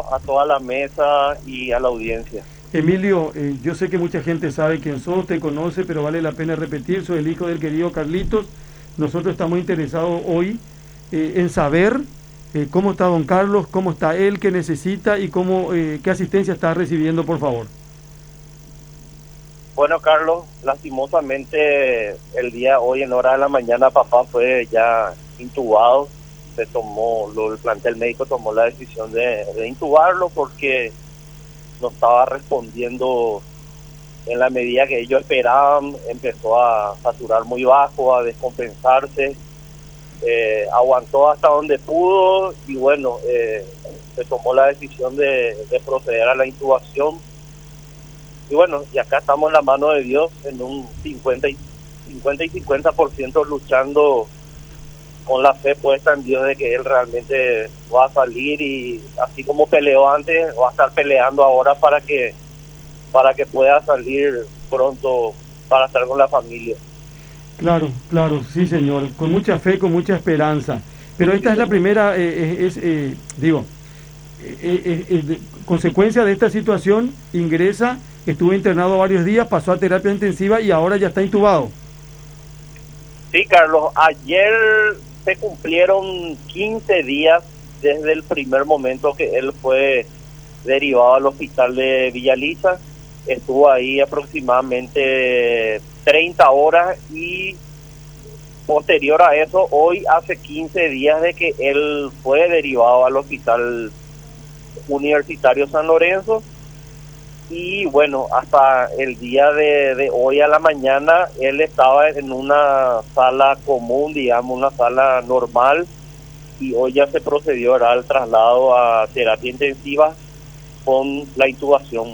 a toda la mesa y a la audiencia. Emilio, yo sé que mucha gente sabe quién sos, te conoce, pero vale la pena repetir, soy el hijo del querido Carlitos. Nosotros estamos interesados hoy en saber cómo está don Carlos, cómo está él, qué necesita y qué asistencia está recibiendo, por favor. Bueno, Carlos, lastimosamente el día hoy en hora de la mañana papá fue ya intubado. El plantel médico tomó la decisión de intubarlo porque no estaba respondiendo en la medida que ellos esperaban. Empezó a saturar muy bajo, a descompensarse, aguantó hasta donde pudo y bueno, se tomó la decisión de proceder a la intubación. Y bueno, y acá estamos en la mano de Dios en un 50 y 50% luchando con la fe puesta en Dios de que Él realmente va a salir, y así como peleó antes, va a estar peleando ahora para que pueda salir pronto para estar con la familia. Claro, sí señor, con mucha fe, con mucha esperanza. Pero esta es la primera, consecuencia de esta situación, estuvo internado varios días, pasó a terapia intensiva y ahora ya está intubado. Sí, Carlos, ayer se cumplieron 15 días desde el primer momento que él fue derivado al hospital de Villa Lisa. Estuvo ahí aproximadamente 30 horas y posterior a eso, hoy hace 15 días de que él fue derivado al hospital universitario San Lorenzo. Y bueno, hasta el día de hoy a la mañana él estaba en una sala común, digamos, una sala normal, y hoy ya se procedió al traslado a terapia intensiva con la intubación.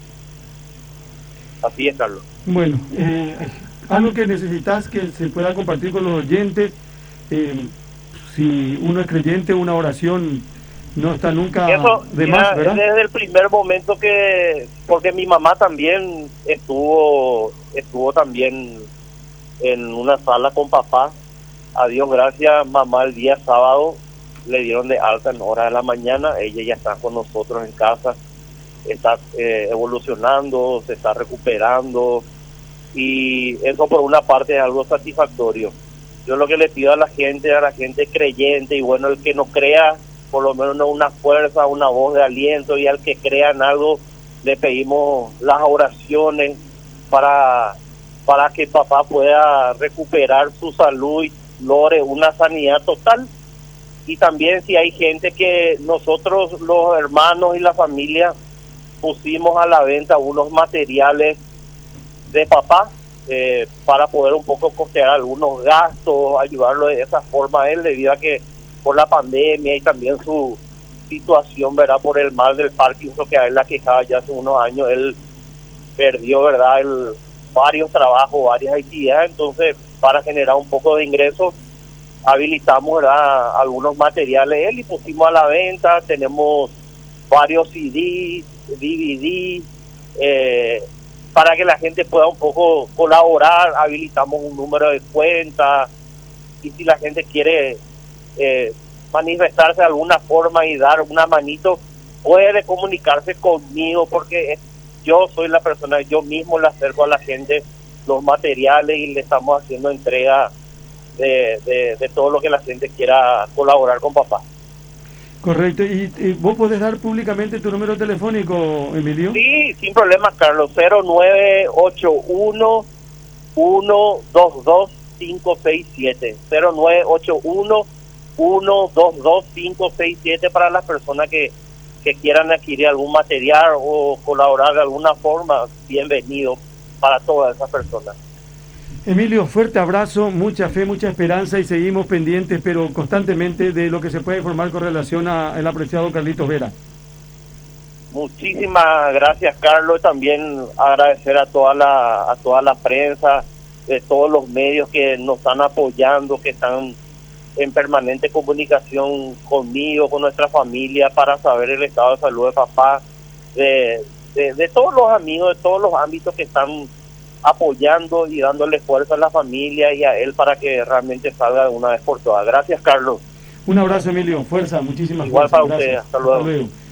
Así es, Carlos. Bueno, algo que necesitas que se pueda compartir con los oyentes, si uno es creyente, una oración no está nunca de más, ¿verdad? Desde el primer momento porque mi mamá también estuvo también en una sala con papá. A Dios gracias, mamá el día sábado le dieron de alta en hora de la mañana. Ella ya está con nosotros en casa, está evolucionando, se está recuperando, y eso por una parte es algo satisfactorio. Yo lo que le pido a la gente creyente, y bueno, el que no crea, por lo menos una fuerza, una voz de aliento, y al que crea en algo le pedimos las oraciones para que papá pueda recuperar su salud y logre una sanidad total. Y también si hay gente que nosotros, los hermanos y la familia, pusimos a la venta unos materiales de papá para poder un poco costear algunos gastos, ayudarlo de esa forma a él, debido a que por la pandemia y también su situación, ¿verdad?, por el mal del Parkinson que a él la quejaba ya hace unos años, él perdió, ¿verdad?, varios trabajos, varias actividades. Entonces, para generar un poco de ingresos, habilitamos, ¿verdad?, algunos materiales él y pusimos a la venta. Tenemos varios CDs, DVD, para que la gente pueda un poco colaborar. Habilitamos un número de cuenta, y si la gente quiere manifestarse de alguna forma y dar una manito, puede comunicarse conmigo, porque yo soy la persona, yo mismo le acerco a la gente los materiales y le estamos haciendo entrega de todo lo que la gente quiera colaborar con papá. Correcto. ¿Y vos podés dar públicamente tu número telefónico, Emilio? Sí, sin problema, Carlos. 0981 122 567. 0981 122 567 para las personas que quieran adquirir algún material o colaborar de alguna forma. Bienvenido para todas esas personas. Emilio, fuerte abrazo, mucha fe, mucha esperanza, y seguimos pendientes, pero constantemente, de lo que se puede informar con relación al apreciado Carlitos Vera. Muchísimas gracias, Carlos. También agradecer a toda la prensa, de todos los medios que nos están apoyando, que están en permanente comunicación conmigo, con nuestra familia, para saber el estado de salud de papá, de todos los amigos, de todos los ámbitos que están apoyando y dándole fuerza a la familia y a él para que realmente salga de una vez por todas. Gracias, Carlos. Un abrazo, Emilio, fuerza, muchísimas gracias. Igual para gracias. usted, hasta luego.